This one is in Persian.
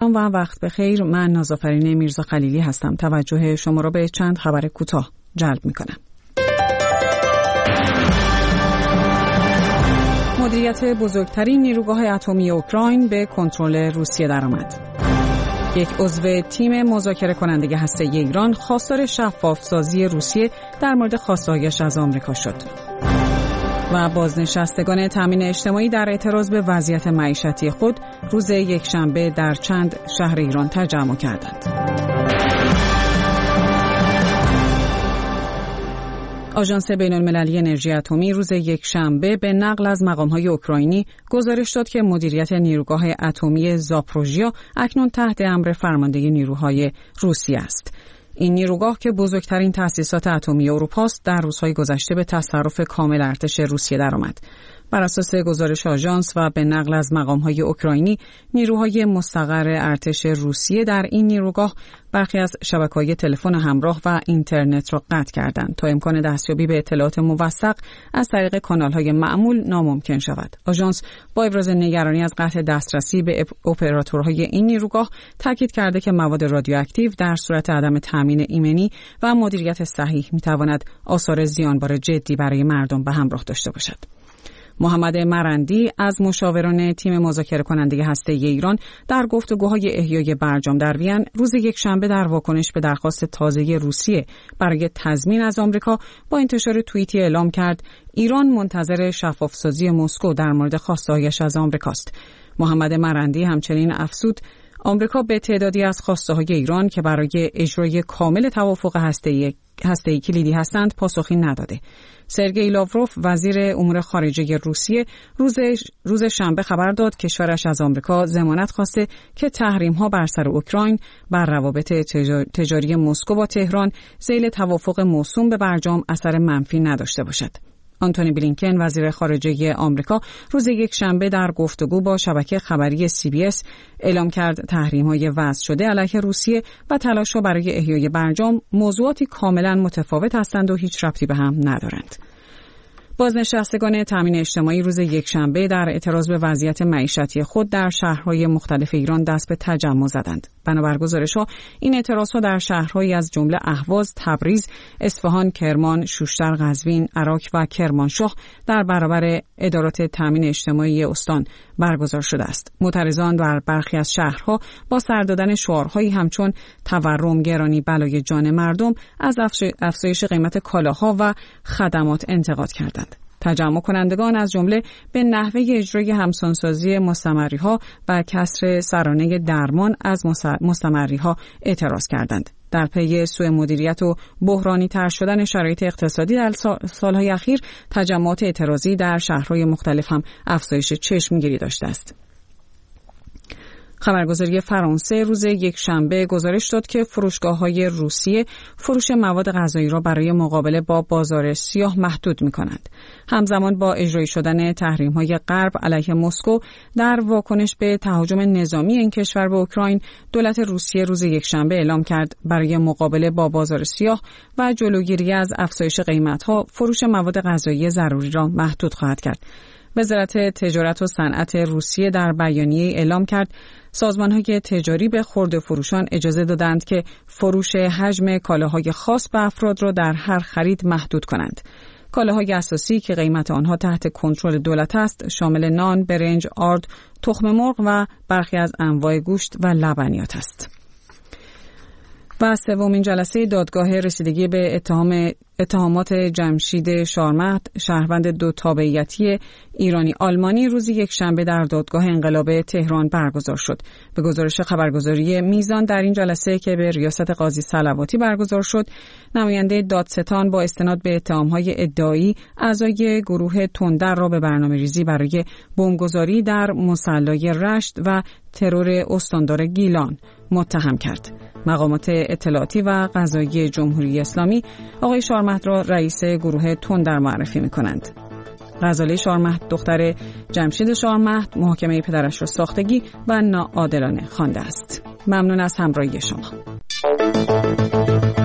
سلام و وقت بخیر. من نازآفرین میرزا خلیلی هستم. توجه شما را به چند خبر کوتاه جلب می‌کنم. مدیریت بزرگترین نیروگاه اتمی اوکراین به کنترل روسیه درآمد. یک عضو تیم مذاکره کننده هسته‌ای ایران خواستار شفاف‌سازی روسیه در مورد خواسته‌هایش از آمریکا شد. و بازنشستگان تامین اجتماعی در اعتراض به وضعیت معیشتی خود روز یکشنبه در چند شهر ایران تجمع کردند. آژانس بین‌المللی انرژی اتمی روز یکشنبه به نقل از مقام‌های اوکراینی گزارش داد که مدیریت نیروگاه اتمی زاپروژیا اکنون تحت امر فرمانده نیروهای روسیه است. این نیروگاه که بزرگترین تأسیسات اتمی اروپا است، در روزهای گذشته به تصرف کامل ارتش روسیه درآمد. بر اساس گزارش آژانس و به نقل از مقام‌های اوکراینی، نیروهای مستقر ارتش روسیه در این نیروگاه برخی از شبکه‌های تلفن همراه و اینترنت را قطع کردند تا امکان دستیابی به اطلاعات موثق از طریق کانال‌های معمول ناممکن شود. آژانس با ابراز نگرانی از قطع دسترسی به اپراتورهای این نیروگاه تاکید کرده که مواد رادیواکتیو در صورت عدم تامین ایمنی و مدیریت صحیح می‌تواند آثار زیانبار جدی برای مردم به همراه داشته باشد. محمد مرندی از مشاوران تیم مذاکره کننده هسته‌ای ایران در گفتگوهای احیای برجام در وین روز یکشنبه در واکنش به درخواست تازه روسیه برای تضمین از آمریکا با انتشار توییتی اعلام کرد ایران منتظر شفاف‌سازی مسکو در مورد خواسته‌هایش از آمریکاست. محمد مرندی همچنین افزود آمریکا به تعدادی از خواسته‌های ایران که برای اجرای کامل توافق هسته‌ای کلیدی هستند پاسخی نداده. سرگئی لاوروف وزیر امور خارجه روسیه روز شنبه خبر داد کشورش از آمریکا ضمانت خواسته که تحریم‌ها بر سر اوکراین بر روابط تجاری مسکو با تهران ذیل توافق موسوم به برجام اثر منفی نداشته باشد. آنتونی بلینکن وزیر خارجه آمریکا روز یکشنبه در گفتگو با شبکه خبری CBS اعلام کرد تحریم‌های وضع شده علیه روسیه و تلاش‌ها برای احیای برجام موضوعاتی کاملا متفاوت هستند و هیچ ربطی به هم ندارند. بازنشستگان تامین اجتماعی روز یکشنبه در اعتراض به وضعیت معیشتی خود در شهرهای مختلف ایران دست به تجمع زدند. بنابر گزارش‌ها این اعتراض‌ها در شهرهایی از جمله اهواز، تبریز، اصفهان، کرمان، شوشتر، قزوین، عراق و کرمانشاه در برابر ادارات تامین اجتماعی استان برگزار شده است. معترضان در برخی از شهرها با سر دادن شعارهایی همچون تورم، گرانی، بلای جان مردم از افزایش قیمت کالاها و خدمات انتقاد کردند. تجمع کنندگان از جمله به نحوه اجرای همسانسازی مستمری‌ها و کسر سرانه درمان از مستمری‌ها اعتراض کردند. در پی سوء مدیریت و بحرانی تر شدن شرایط اقتصادی در سالهای اخیر، تجمعات اعتراضی در شهرهای مختلف هم افزایش چشمگیری داشته است. خبرگزاری فرانسه روز یکشنبه گزارش داد که فروشگاه‌های روسیه فروش مواد غذایی را برای مقابله با بازار سیاه محدود می‌کنند. همزمان با اجرایی شدن تحریم‌های غرب علیه مسکو در واکنش به تهاجم نظامی این کشور به اوکراین، دولت روسیه روز یکشنبه اعلام کرد برای مقابله با بازار سیاه و جلوگیری از افزایش قیمت‌ها فروش مواد غذایی ضروری را محدود خواهد کرد. وزارت تجارت و صنعت روسیه در بیانیه اعلام کرد سازمان‌های تجاری به خرده فروشان اجازه دادند که فروش حجم کالاهای خاص به افراد را در هر خرید محدود کنند. کالاهای اساسی که قیمت آنها تحت کنترل دولت است شامل نان، برنج، آرد، تخم مرغ و برخی از انواع گوشت و لبنیات است. و سومین جلسه دادگاه رسیدگی به اتهامات جمشید شارمهد، شهروند دو تابعیتی ایرانی آلمانی، روز یکشنبه در دادگاه انقلاب تهران برگزار شد. به گزارش خبرگزاری میزان در این جلسه که به ریاست قاضی صلواتی برگزار شد، نماینده دادستان با استناد به اتهامهای ادعایی اعضای گروه تندر را به برنامه‌ریزی برای بمبگذاری در مصلی رشت و ترور استاندار گیلان متهم کرد. مقامات اطلاعاتی و قضایی جمهوری اسلامی آقای شارمهد را رئیس گروه تندر معرفی می‌کنند. غزاله شارمهد دختر جمشید شارمهد محاکمه پدرش را ساختگی و ناعادلانه خوانده است. ممنون از همراهی شما.